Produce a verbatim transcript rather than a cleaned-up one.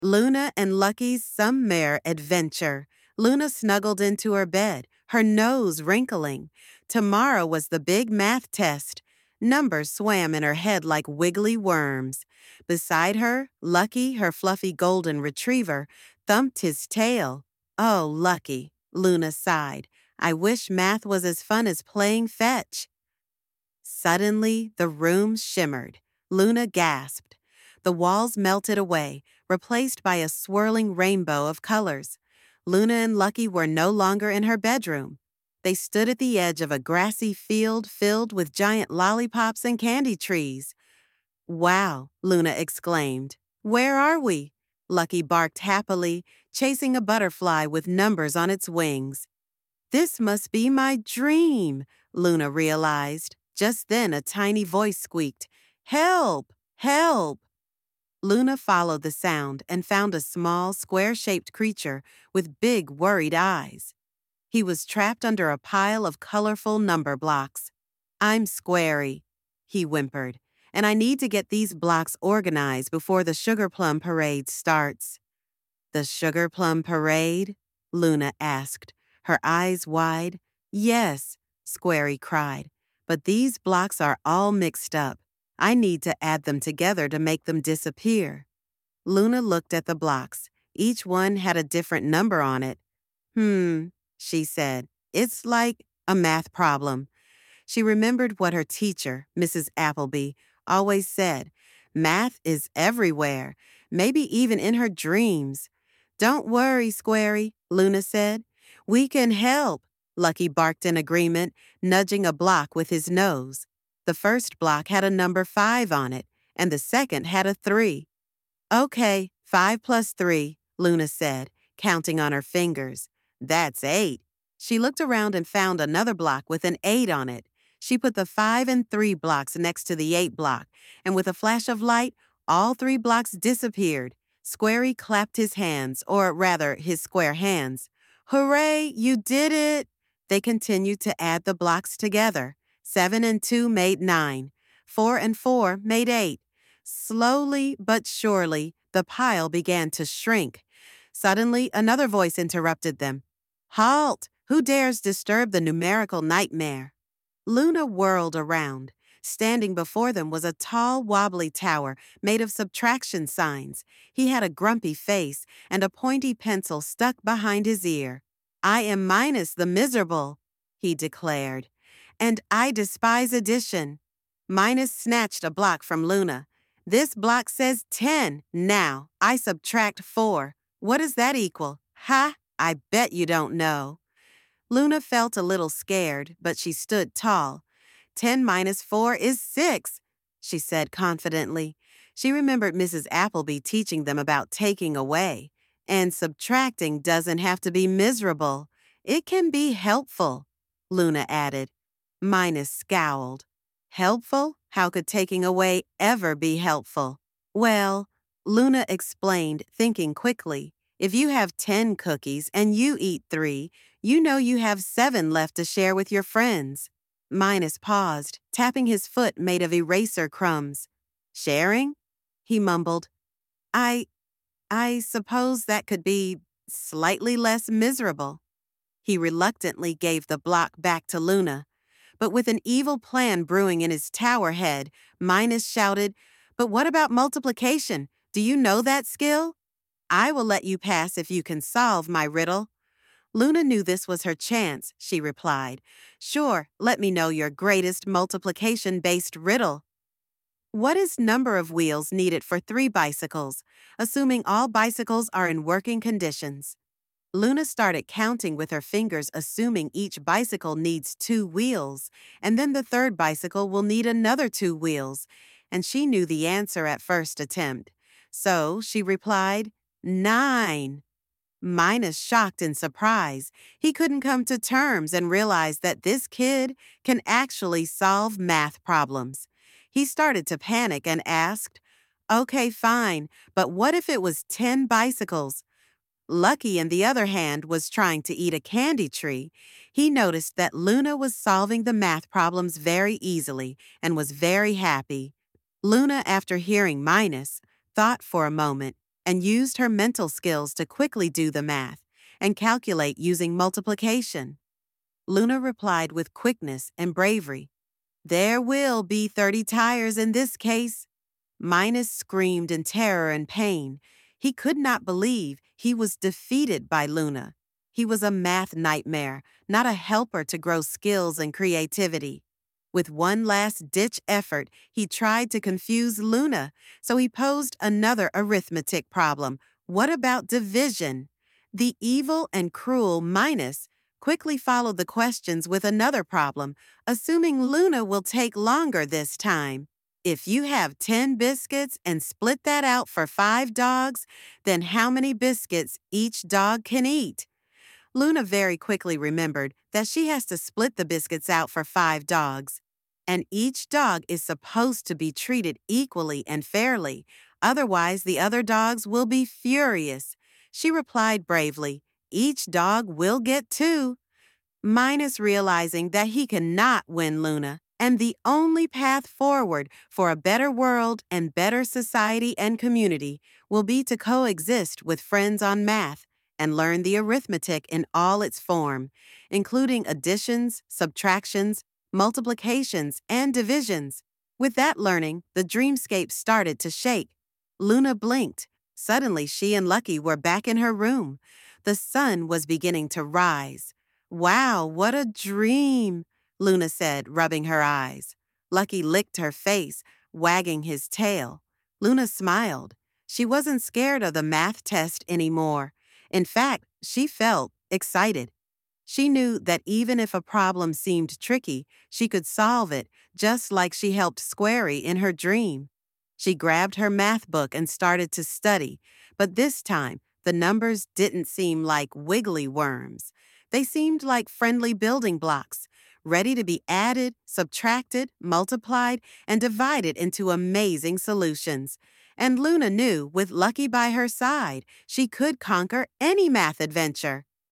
Luna and Lucky's Summer Adventure. Luna snuggled into her bed, her nose wrinkling. Tomorrow was the big math test. Numbers swam in her head like wiggly worms. Beside her, Lucky, her fluffy golden retriever, thumped his tail. Oh, Lucky, Luna sighed. I wish math was as fun as playing fetch. Suddenly, the room shimmered. Luna gasped. The walls melted away, replaced by a swirling rainbow of colors. Luna and Lucky were no longer in her bedroom. They stood at the edge of a grassy field filled with giant lollipops and candy trees. Wow, Luna exclaimed. Where are we? Lucky barked happily, chasing a butterfly with numbers on its wings. This must be my dream, Luna realized. Just then a tiny voice squeaked, Help! Help! Luna followed the sound and found a small, square-shaped creature with big, worried eyes. He was trapped under a pile of colorful number blocks. I'm Squarey, he whimpered, and I need to get these blocks organized before the Sugar Plum Parade starts. The Sugar Plum Parade? Luna asked, her eyes wide. Yes, Squarey cried, but these blocks are all mixed up. I need to add them together to make them disappear. Luna looked at the blocks. Each one had a different number on it. Hmm, she said. It's like a math problem. She remembered what her teacher, Missus Appleby, always said. Math is everywhere, maybe even in her dreams. Don't worry, Squarey, Luna said. We can help, Lucky barked in agreement, nudging a block with his nose. The first block had a number five on it, and the second had a three. Okay, five plus three, Luna said, counting on her fingers. That's eight. She looked around and found another block with an eight on it. She put the five and three blocks next to the eight block, and with a flash of light, all three blocks disappeared. Squarey clapped his hands, or rather, his square hands. Hooray, you did it! They continued to add the blocks together. Seven and two made nine. Four and four made eight. Slowly but surely, the pile began to shrink. Suddenly, another voice interrupted them. Halt! Who dares disturb the numerical nightmare? Luna whirled around. Standing before them was a tall, wobbly tower made of subtraction signs. He had a grumpy face and a pointy pencil stuck behind his ear. I am Minus the Miserable, he declared. And I despise addition. Minus snatched a block from Luna. This block says ten. Now, I subtract four. What does that equal? Ha! I bet you don't know. Luna felt a little scared, but she stood tall. Ten minus four is six, she said confidently. She remembered Missus Appleby teaching them about taking away. And subtracting doesn't have to be miserable. It can be helpful, Luna added. Minus scowled. Helpful? How could taking away ever be helpful? Well, Luna explained, thinking quickly. If you have ten cookies and you eat three, you know you have seven left to share with your friends. Minus paused, tapping his foot made of eraser crumbs. Sharing? He mumbled. I, I suppose that could be slightly less miserable. He reluctantly gave the block back to Luna. But with an evil plan brewing in his tower head, Minus shouted, But what about multiplication? Do you know that skill? I will let you pass if you can solve my riddle. Luna knew this was her chance, she replied. Sure, let me know your greatest multiplication-based riddle. What is number of wheels needed for three bicycles, assuming all bicycles are in working conditions? Luna started counting with her fingers, assuming each bicycle needs two wheels, and then the third bicycle will need another two wheels, and she knew the answer at first attempt. So she replied, Nine. Minus shocked in surprise. He couldn't come to terms and realized that this kid can actually solve math problems. He started to panic and asked, Okay, fine, but what if it was ten bicycles? Lucky, on the other hand, was trying to eat a candy tree. He noticed that Luna was solving the math problems very easily and was very happy. Luna, after hearing Minus, thought for a moment. and used her mental skills to quickly do the math and calculate using multiplication. Luna replied with quickness and bravery, "There will be thirty tires in this case." Minus screamed in terror and pain. He could not believe he was defeated by Luna. He was a math nightmare, not a helper to grow skills and creativity. With one last-ditch effort, he tried to confuse Luna, so he posed another arithmetic problem. What about division? The evil and cruel Minus quickly followed the questions with another problem, assuming Luna will take longer this time. If you have ten biscuits and split that out for five dogs, then how many biscuits each dog can eat? Luna very quickly remembered that she has to split the biscuits out for five dogs, and each dog is supposed to be treated equally and fairly, otherwise the other dogs will be furious. She replied bravely, "Each dog will get two." Minus realizing that he cannot win Luna, and the only path forward for a better world and better society and community will be to coexist with friends on math and learn the arithmetic in all its form, including additions, subtractions, multiplications, and divisions. With that learning, the dreamscape started to shake. Luna blinked. Suddenly, she and Lucky were back in her room. The sun was beginning to rise. "Wow, what a dream," Luna said, rubbing her eyes. Lucky licked her face, wagging his tail. Luna smiled. She wasn't scared of the math test anymore. In fact, she felt excited. She knew that even if a problem seemed tricky, she could solve it, just like she helped Squarey in her dream. She grabbed her math book and started to study, but this time, the numbers didn't seem like wiggly worms. They seemed like friendly building blocks, ready to be added, subtracted, multiplied, and divided into amazing solutions. And Luna knew, with Lucky by her side, she could conquer any math adventure.